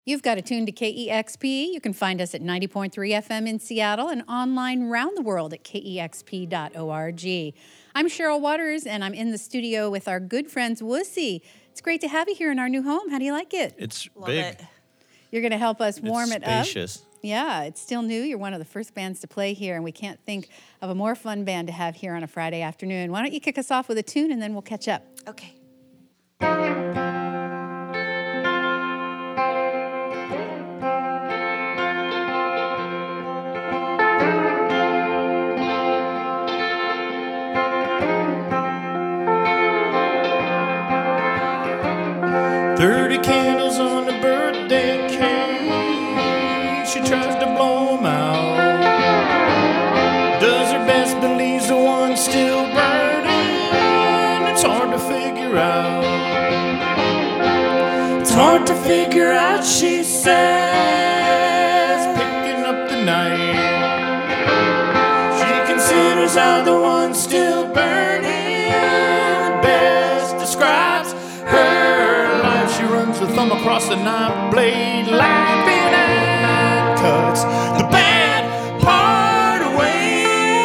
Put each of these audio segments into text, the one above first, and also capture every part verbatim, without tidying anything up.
You've got it tuned to K E X P. You can find us at ninety point three F M in Seattle and online around the world at K E X P dot org. I'm Cheryl Waters, and I'm in the studio with our good friends Wussy. It's great to have you here in our new home. How do you like it? It's Love big. it. You're going to help us warm it's it up. spacious. Yeah, it's still new. You're one of the first bands to play here, and we can't think of a more fun band to have here on a Friday afternoon. Why don't you kick us off with a tune, and then we'll catch up. Okay. Thirty candles on the birthday cake. She tries to blow them out. Does her best, believes the one's still burning. It's hard to figure out. It's hard to figure out, she says, picking up the night. She considers how the one's still burning best describes her life. She runs the thumb across the knife blade, laughing and cuts the bad part away.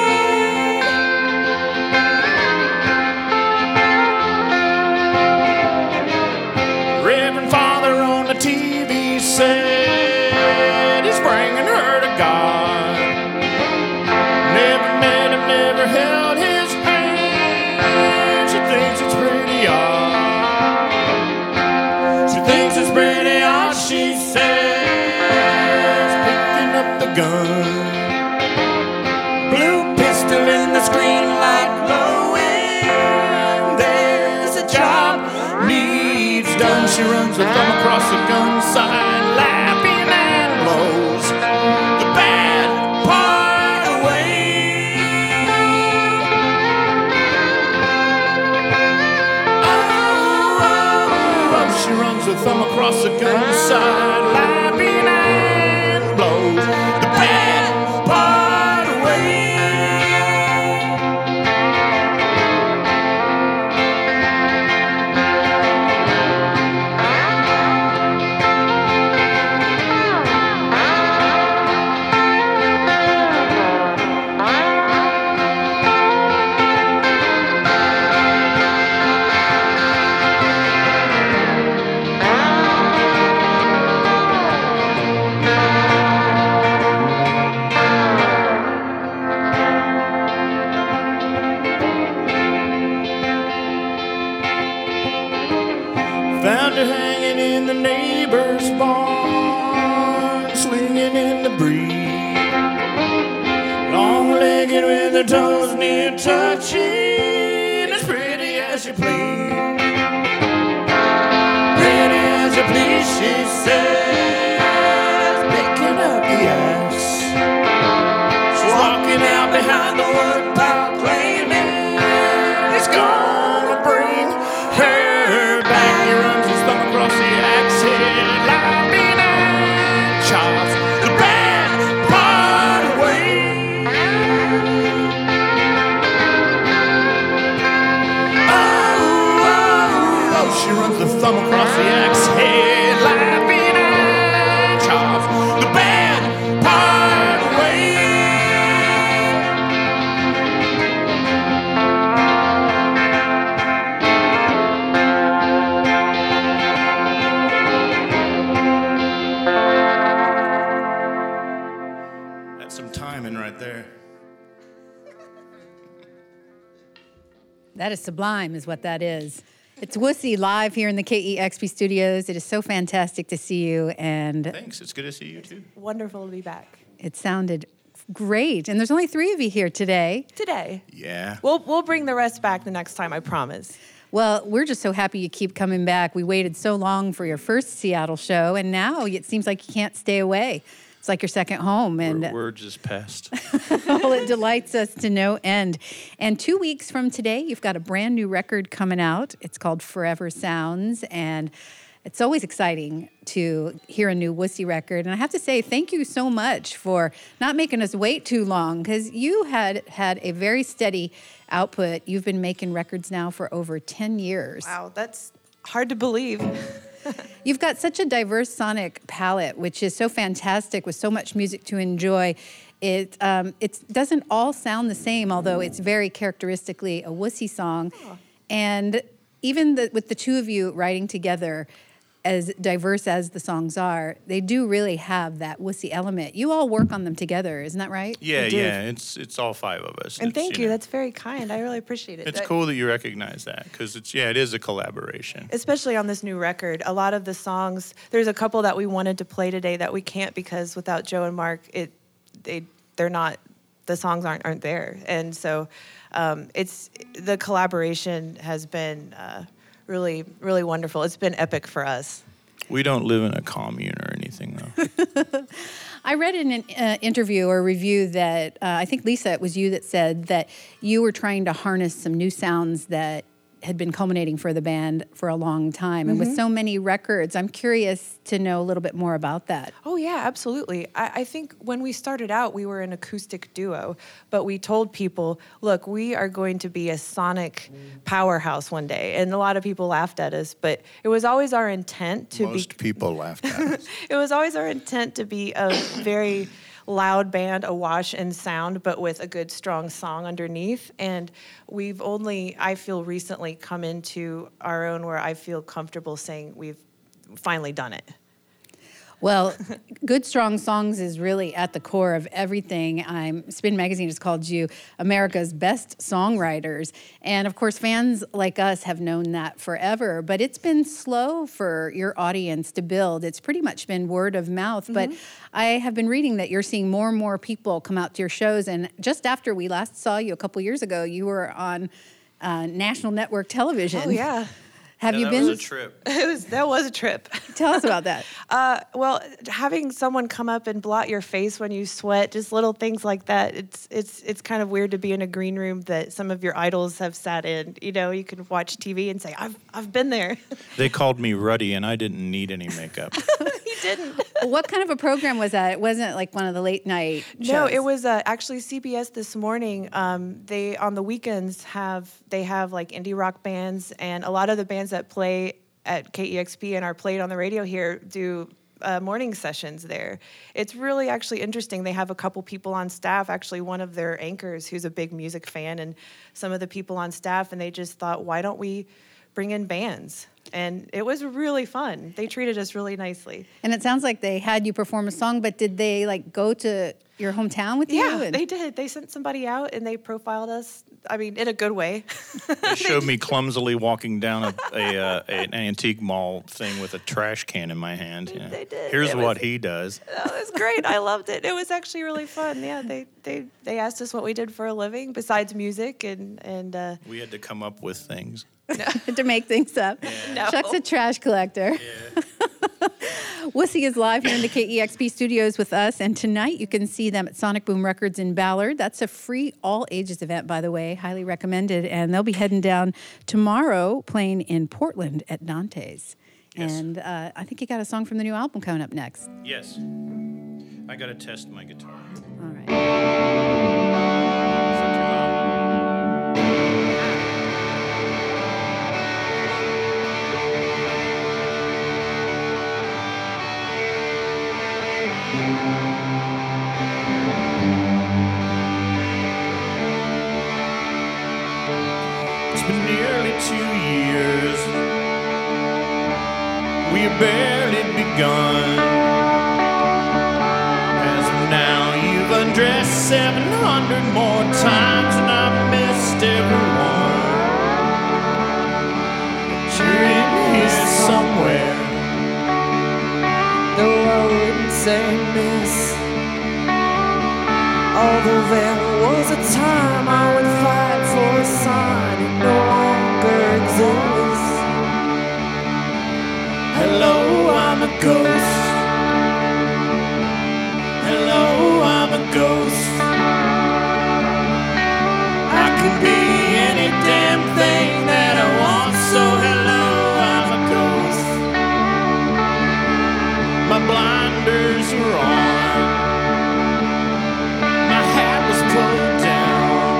Reverend Father on the T V said he's bringing her to God. Never met him, never held his hand. She thinks it's pretty odd. Thinks it's pretty odd, she says, picking up the gun. Blue pistol in the screen light glowing. There's a job needs done. She runs her thumb across the gun side, laughing and blows the bad part away. She runs her thumb across the gun side, laughing and blows the bad part away. Found her hanging in the neighbor's barn, swinging in the breeze. Long-legged with her toes near touching, as pretty as you please. Pretty as you please, she says, picking up the axe. She's walking out behind the wood pile, claiming it's gonna bring her back. He runs his thumb across the axe head, laughing and chops the bad part away. Oh, oh, oh, she runs the thumb across the axe head, laughing and chops the bad part away. That's some timing right there. That is sublime, is what that is. It's Wussy live here in the K E X P studios. It is so fantastic to see you, and Thanks. It's good to see you too. Wonderful to be back it sounded great. And there's only three of you here today. today. Yeah. We'll we'll bring the rest back the next time, I promise. Well, we're just so happy you keep coming back. We waited so long for your first Seattle show, and now it seems like you can't stay away. It's like your second home, and We're, we're just past. well, it delights us to no end. And two weeks from today, you've got a brand new record coming out. It's called Forever Sounds, and it's always exciting to hear a new Wussy record. And I have to say, thank you so much for not making us wait too long, because you had had a very steady output. You've been making records now for over ten years. Wow, that's hard to believe. You've got such a diverse sonic palette, which is so fantastic with so much music to enjoy. It um, it doesn't all sound the same, although it's very characteristically a Wussy song. Oh. And even the, with the two of you writing together, as diverse as the songs are, they do really have that Wussy element. You all work on them together, isn't that right? Yeah, yeah. It's it's all five of us. And it's, thank you. you know, That's very kind. I really appreciate it. It's that, cool that you recognize that because it's yeah, it is a collaboration. Especially on this new record, a lot of the songs. There's a couple that we wanted to play today that we can't because without Joe and Mark, it they they're not the songs aren't aren't there. And so um, it's the collaboration has been. Uh, Really, really wonderful. It's been epic for us. We don't live in a commune or anything, though. I read in an uh, interview or review that, uh, I think, Lisa, it was you that said that you were trying to harness some new sounds that had been culminating for the band for a long time. And mm-hmm. with so many records, I'm curious to know a little bit more about that. Oh, yeah, absolutely. I, I think when we started out, we were an acoustic duo, but we told people, look, we are going to be a sonic powerhouse one day. And a lot of people laughed at us, but it was always our intent to Most be... Most people laughed at us. It was always our intent to be a very... loud band, awash in sound, but with a good, strong song underneath. And we've only, I feel, recently come into our own where I feel comfortable saying we've finally done it. Well, good, strong songs is really at the core of everything. I'm, Spin Magazine has called you America's best songwriters. And, of course, fans like us have known that forever. But it's been slow for your audience to build. It's pretty much been word of mouth. Mm-hmm. But I have been reading that you're seeing more and more people come out to your shows. And just after we last saw you a couple years ago, you were on uh, national network television. Oh, yeah. Have yeah, you that been? Was a trip. It was that was a trip. Tell us about that. uh, well, having someone come up and blot your face when you sweat, just little things like that. It's it's it's kind of weird to be in a green room that some of your idols have sat in. You know, you can watch T V and say, "I've I've been there." They called me Ruddy, and I didn't need any makeup. He didn't. What kind of a program was that? It wasn't like one of the late night shows. No, it was uh, actually C B S this morning. Um, they on the weekends have they have like indie rock bands, and a lot of the bands that play at K E X P and are played on the radio here do uh, morning sessions there. It's really actually interesting. They have a couple people on staff, actually one of their anchors who's a big music fan, and some of the people on staff, and they just thought, why don't we bring in bands? And it was really fun. They treated us really nicely. And it sounds like they had you perform a song, but did they like go to your hometown with you? Yeah, and- they did. They sent somebody out and they profiled us. I mean, in a good way. They showed me clumsily walking down a, a uh, an antique mall thing with a trash can in my hand. Yeah. They did. Here's It what was- he does. That was great. I loved it. It was actually really fun. Yeah, they they, they asked us what we did for a living besides music, and and uh, We had to come up with things. to make things up. No. Chuck's a trash collector. Yeah. Wussy is live here in the K E X P studios with us, and tonight you can see them at Sonic Boom Records in Ballard. That's a free all-ages event, by the way, highly recommended, and they'll be heading down tomorrow playing in Portland at Dante's. Yes. And uh, I think you got a song from the new album coming up next. Yes. I got to test my guitar. All right. Is that too loud? It's been nearly two years. We have barely begun. As of now, you've undressed seven hundred more times, and I've missed everyone. But you're in here somewhere. Though I wouldn't say miss, although there was a time I would fight for a sign it no longer exists. Hello, I'm a ghost. Hello, I'm a ghost. I can be any damn thing that I want, so hello, I'm a ghost. My blinders were on. My hat was pulled down.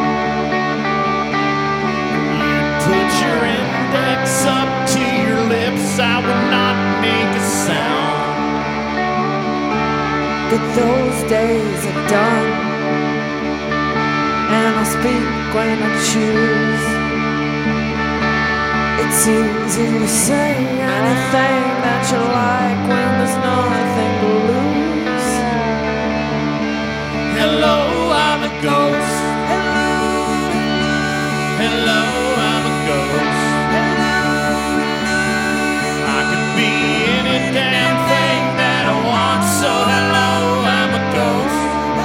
You put your index up to your lips. I would not make a but those days are done, and I speak when I choose. It's easy to say anything that you like when there's nothing to lose. Hello, I'm a ghost. Hello, I'm a ghost. I could be any damn thing that I want, so hello, I'm a ghost.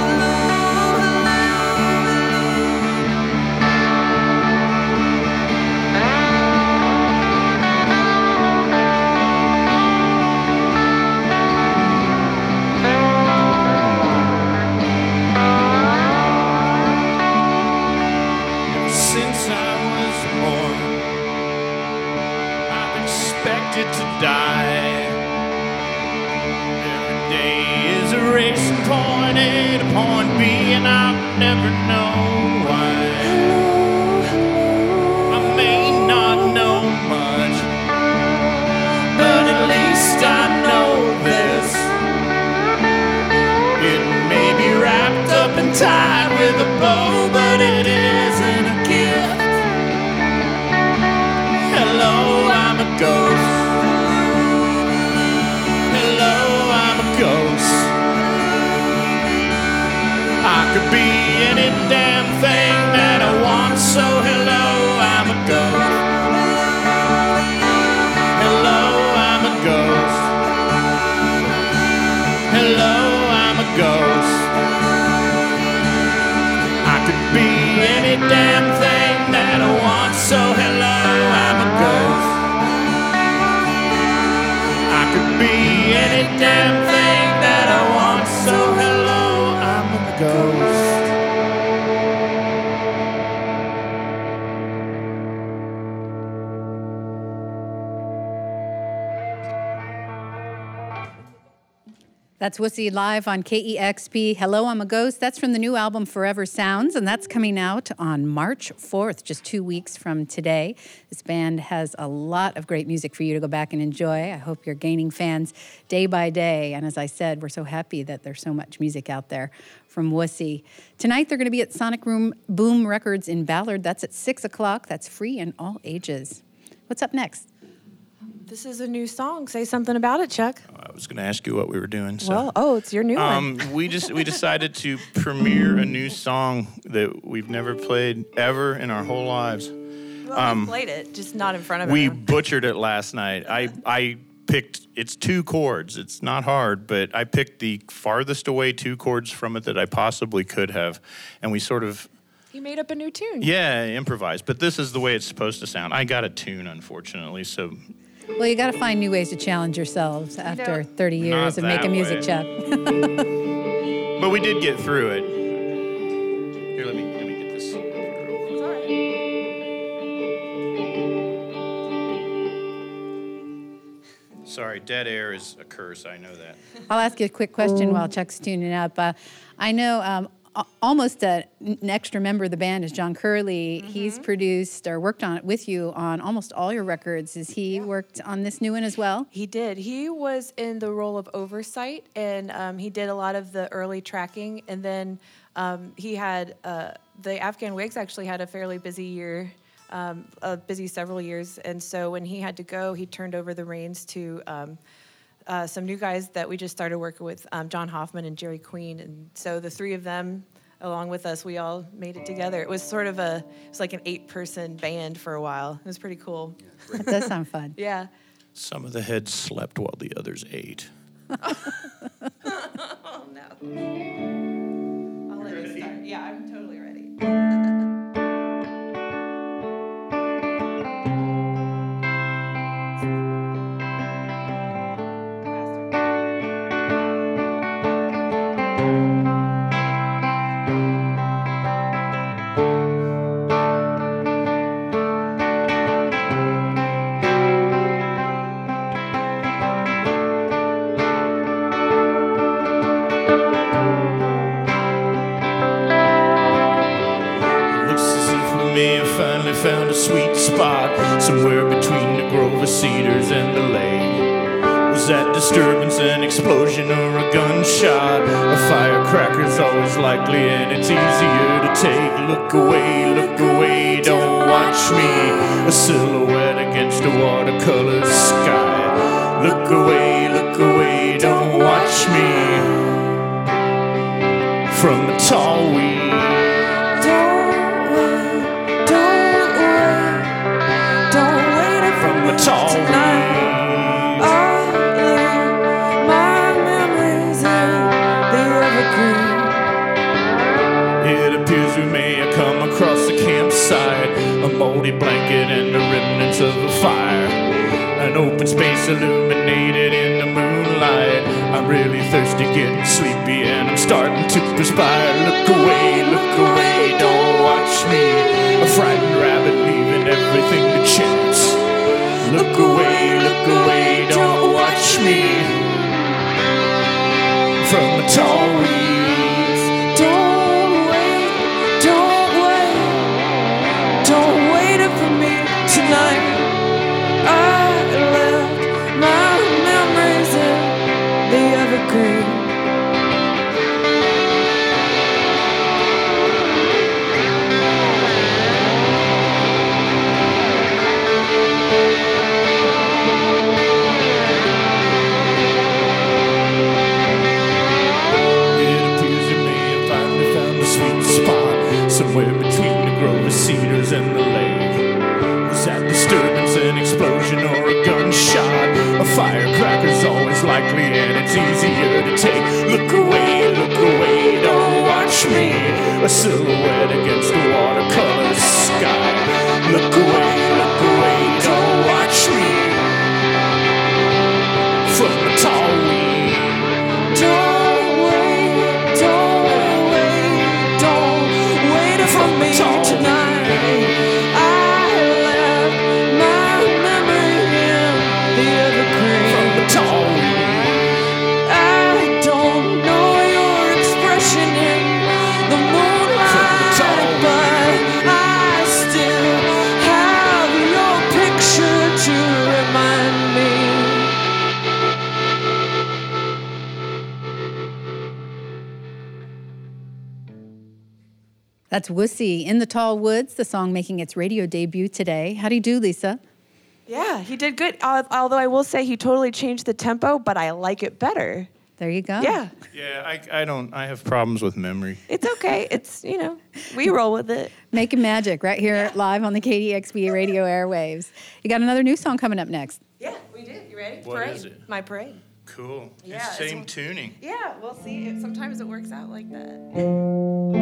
Since I was born, I've expected to die. Every day is a racing point A to point B, and I've never known why. I may not know much, but at least I know this. It may be wrapped up and tied with a bow, but it isn't a gift. Hello, I'm a ghost. Hello, I'm a ghost. I could be any damn thing that I want, so hello, I'm a ghost. Hello, I'm a ghost. Hello, I'm a ghost. I could be any damn thing that I want, so hello, I'm a ghost. I could be any damn thing that I want, so hello, I'm a ghost. That's Wussy live on K E X P. Hello, I'm a Ghost. That's from the new album Forever Sounds, and that's coming out on March fourth, just two weeks from today. This band has a lot of great music for you to go back and enjoy. I hope you're gaining fans day by day. And as I said, we're so happy that there's so much music out there from Wussy. Tonight, they're going to be at Sonic Room Boom Records in Ballard. That's at six o'clock. That's free and all ages. What's up next? This is a new song. Say something about it, Chuck. I was going to ask you what we were doing. So. Well, oh, it's your new Um, one. we just we decided to premiere a new song that we've never played ever in our whole lives. Well, um, we played it, just not in front of We everyone. butchered it last night. I I picked. It's two chords. It's not hard, but I picked the farthest away two chords from it that I possibly could have, and we sort of. He made up a new tune. Yeah, improvised. But this is the way it's supposed to sound. I got a tune, unfortunately, so. Well, you got to find new ways to challenge yourselves after thirty years of Not making that music, way. Chuck. But we did get through it. Here, let me let me get this. Sorry, dead air is a curse. I know that. I'll ask you a quick question while Chuck's tuning up. Uh, I know um, a- almost a, an extra member of the band is John Curley. Mm-hmm. He's produced or worked on it with you on almost all your records. Has he Yeah. worked on this new one as well? He did. He was in the role of oversight, and um, he did a lot of the early tracking. And then um, he had uh, the Afghan Wigs actually had a fairly busy year, um, a busy several years. And so when he had to go, he turned over the reins to um, uh, some new guys that we just started working with, um, John Hoffman and Jerry Queen. And so the three of them, along with us, we all made it together. It was sort of a, it was like an eight-person band for a while. It was pretty cool. That does sound fun. Yeah. Some of the heads slept while the others ate. Oh, no. I'll let it start. Yeah, I'm totally ready. Finally found a sweet spot somewhere between the grove of cedars and the lake. Was that disturbance an explosion or a gunshot? A firecracker's always likely and it's easier to take. Look away, look away, don't watch me. A silhouette against a watercolor sky. Look away, look away, don't watch me. From the tall weeds. Don't wait, don't wait, don't wait for From me the tall tonight. weeds. I leave my memories in the evergreen. It appears we may have come across a campsite, a moldy blanket and the remnants of a fire. An open space illuminated in the moonlight. I'm really thirsty, getting sleepy, and I'm starting to perspire. Look away, look away, don't watch me. A frightened rabbit leaving everything to chance. Look away, look away, don't watch me. From the tall weeds. Don't wait, don't wait, don't wait for me tonight. I left my memories in the evergreen. It appears you may have finally found a sweet spot somewhere between the grove of cedars and the lake. Was that disturbance an explosion or a gunshot? A firecracker's always likely and it's easier to take. Look away, look away, don't watch me. A silhouette against the watercolor sky. Look away, look away, don't watch me. From the tall weeds. Don't wait, don't wait, don't wait for me tonight. I left my memory in the evergreen. From the tall weeds. I don't know your expression in the moonlight, but I still have your picture to remind me. That's Wussy in the Tall Woods, the song making its radio debut today. How do you do, Lisa? Yeah, he did good. Al- Although I will say he totally changed the tempo, but I like it better. There you go. Yeah, Yeah, I, I don't, I have problems with memory. it's okay. It's, you know, we roll with it. Making magic right here live on the K D X B radio airwaves. You got another new song coming up next. Yeah, we did. You ready? What parade. is it? My parade. Cool. Yeah, it's Same one- tuning. Yeah, we'll see. It, sometimes it works out like that.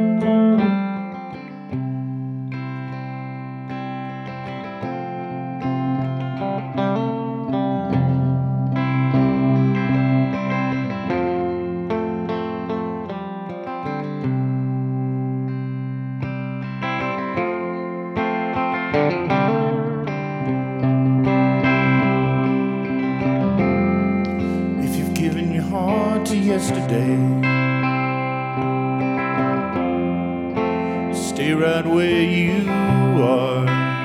If you've given your heart to yesterday, stay right where you are.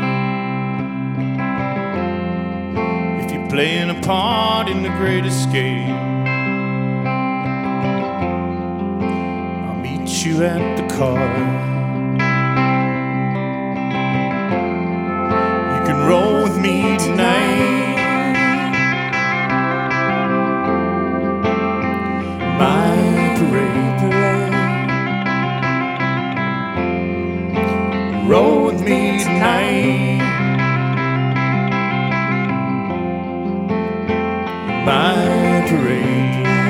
If you're playing a part in the great escape, I'll meet you at the car. You can roll with me tonight. My parade. Roll with me tonight. My parade.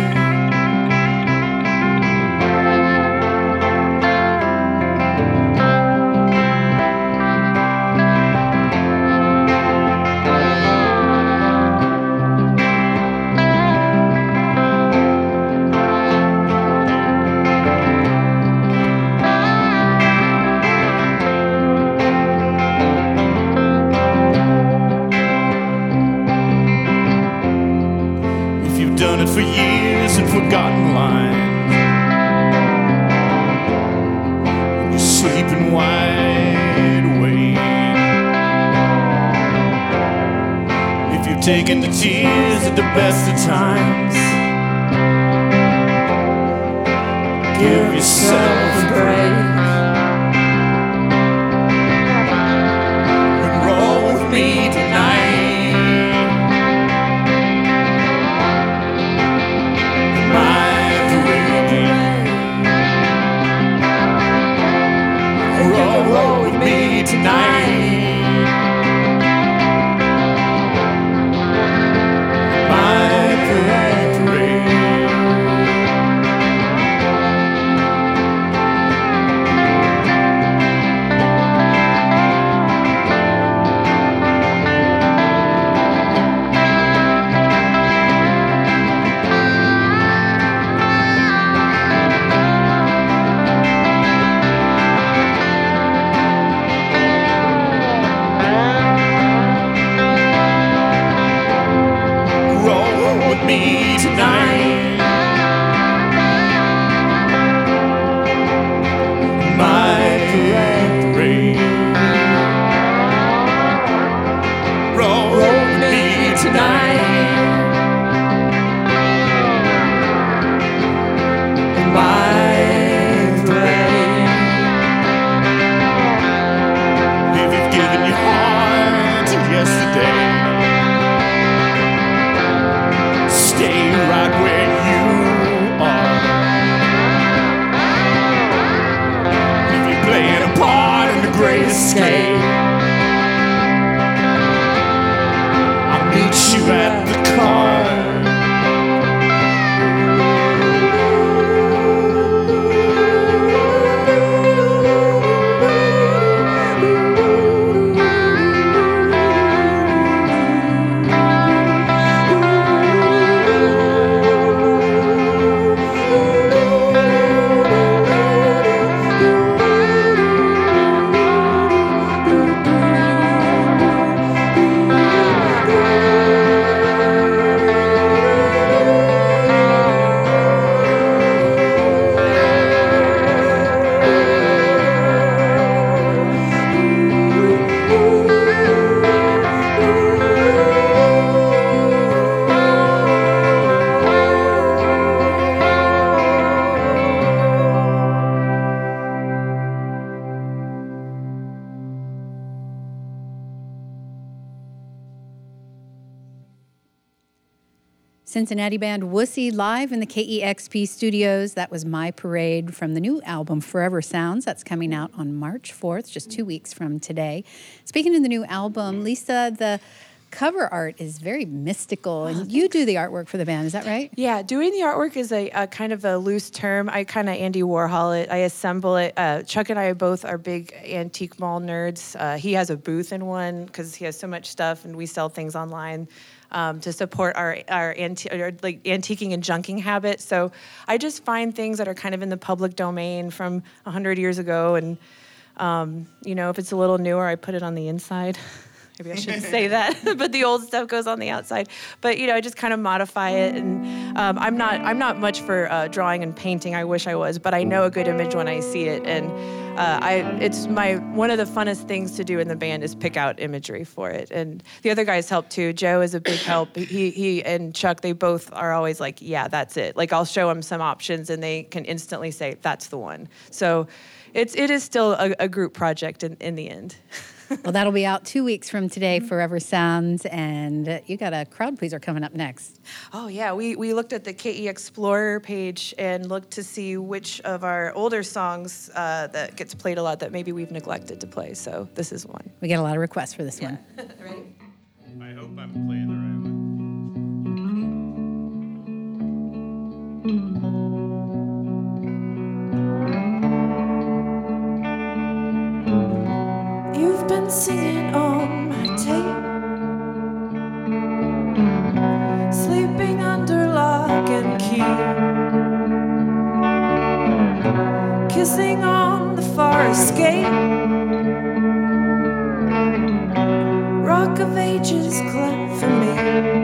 Done it for years and forgotten lines. You're sleeping wide awake. If you've taking the tears at the best of times. Give yourself a break and roll with me tonight. My parade. Roll, roll with me tonight. Me tonight, my parade. Roll, roll with me tonight, my parade. If you've given your heart to yesterday, stay right where you are. If you're playing a part in the great escape, I'll meet you at the car. Cincinnati band Wussy live in the K E X P studios. That was My Parade from the new album Forever Sounds. That's coming out on March fourth, just two weeks from today. Speaking of the new album, Lisa, the cover art is very mystical, and you do the artwork for the band, is that right? Yeah, doing the artwork is a, a kind of a loose term. I kind of Andy Warhol it. I assemble it. Uh, Chuck and I both are big antique mall nerds. Uh, he has a booth in one because he has so much stuff, and we sell things online um, to support our our, anti- our like antiquing and junking habit. So I just find things that are kind of in the public domain from a hundred years ago, and um, you know, if it's a little newer, I put it on the inside. Maybe I shouldn't say that, but the old stuff goes on the outside. But you know, I just kind of modify it, and um, I'm not I'm not much for uh, drawing and painting. I wish I was, but I know a good image when I see it, and uh, I it's my one of the funnest things to do in the band is pick out imagery for it. And the other guys help too. Joe is a big help. He he and Chuck, they both are always like, yeah, that's it. Like I'll show them some options, and they can instantly say that's the one. So it's it is still a, a group project in, in the end. Well, that'll be out two weeks from today, Forever Sounds, and uh, you got a crowd pleaser coming up next. Oh, yeah. We we looked at the K E Explorer page and looked to see which of our older songs uh, that gets played a lot that maybe we've neglected to play. So this is one. We get a lot of requests for this yeah. one. Right. I hope I'm playing the right one. You've been singing on my tape, sleeping under lock and key, kissing on the far escape, Rock of Ages clap for me,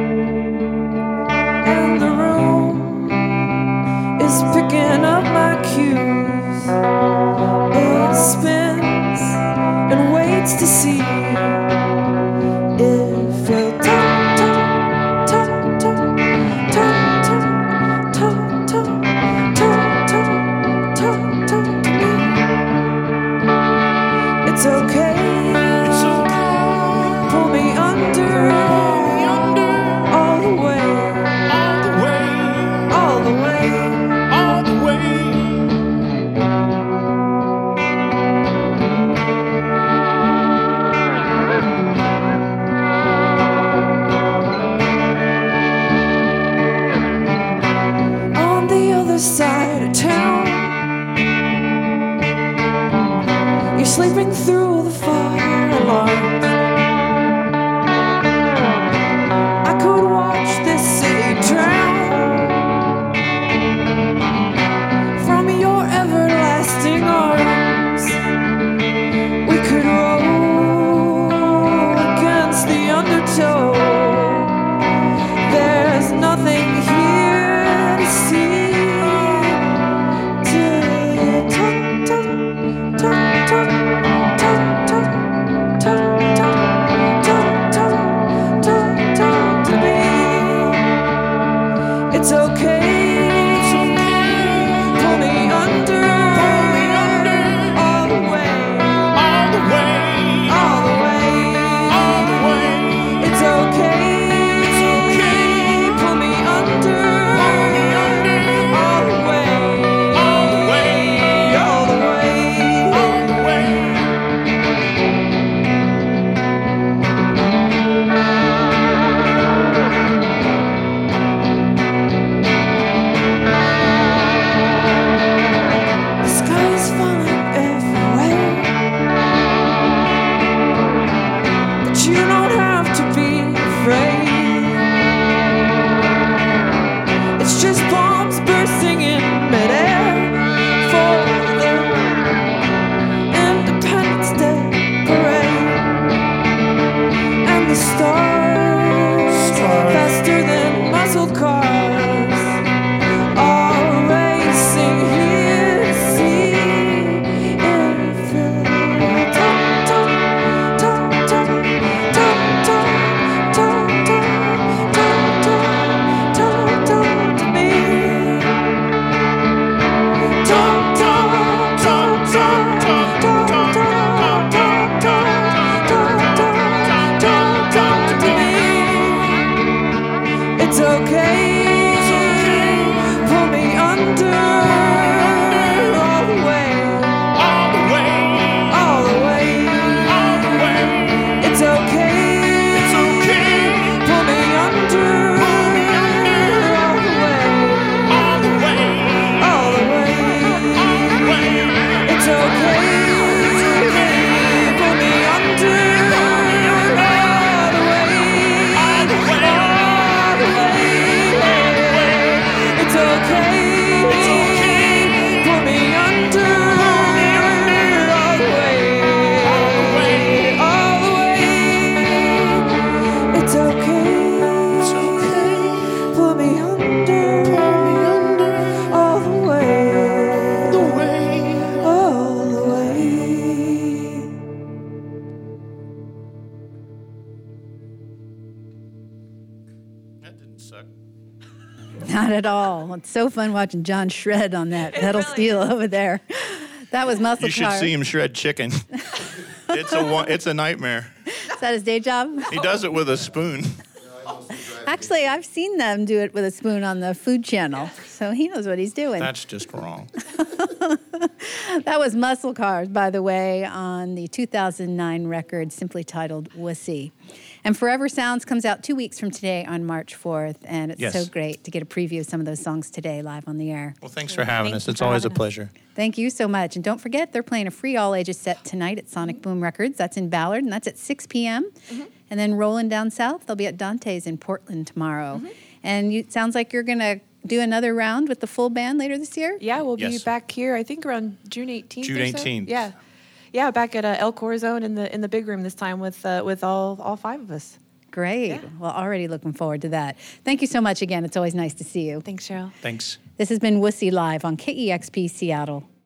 and the room is picking up my cues. It spins and waits to see if we'll talk, talk. side of town. You're sleeping through the fire alarms. I could watch this city drown from your everlasting arms. We could roll against the undertow. There's nothing here to see. It's okay. It's okay. Pull me under. Pull me under. All the way. All the way. All the way. All the way. It's okay. It's okay. Pull me under. Pull me under. All the way. All the way. All the way. All the way. The sky is falling everywhere, but you don't have to be afraid. It's just bombs bursting in midair for the Independence Day parade, and the stars, Stars. faster than muscle cars, are racing here to see if you'll talk, talk, talk, talk, talk, talk, talk, talk, talk, talk, talk, talk to me. Talk, talk, talk, talk, talk, talk, talk, talk, talk, talk, talk, talk, talk to me. It's okay. It's okay. Pull me under. All the way. All the way. All the way. All the way. It's okay. It's okay. Pull me under. Pull me under. All the way. All the way. All the way. All the way. It's okay. It's okay. Pull me under. All the way. All the way. All the way. It's okay. It's okay. Pull me under. All the way. All the way. All the way. It's okay. It's okay. Pull me under. Pull me under. All the way. The way. All the way. That didn't suck. Not at all. It's so fun watching John shred on that pedal really steel over there. That was muscle You should car. see him shred chicken. It's a one, it's a nightmare. Is that his day job? He does it with a spoon. Actually, I've seen them do it with a spoon on the Food Channel, so he knows what he's doing. That's just wrong. That was Muscle Cars, by the way, on the two thousand nine record simply titled Wussy. And Forever Sounds comes out two weeks from today on March fourth, and it's Yes. so great to get a preview of some of those songs today live on the air. Well, thanks for having Thank us. you It's for always a having us. pleasure. Thank you so much. And don't forget, they're playing a free all-ages set tonight at Sonic Boom Records. That's in Ballard, and that's at six p.m. Mm-hmm. And then rolling down south, they'll be at Dante's in Portland tomorrow. Mm-hmm. And you, it sounds like you're going to do another round with the full band later this year? Yeah, we'll be Yes. back here. I think around June eighteenth. June or so. eighteenth. Yeah, yeah, back at uh, El Corazon in the in the big room this time with uh, with all all five of us. Great. Yeah. Well, already looking forward to that. Thank you so much again. It's always nice to see you. Thanks, Cheryl. Thanks. This has been Wussy Live on K E X P Seattle.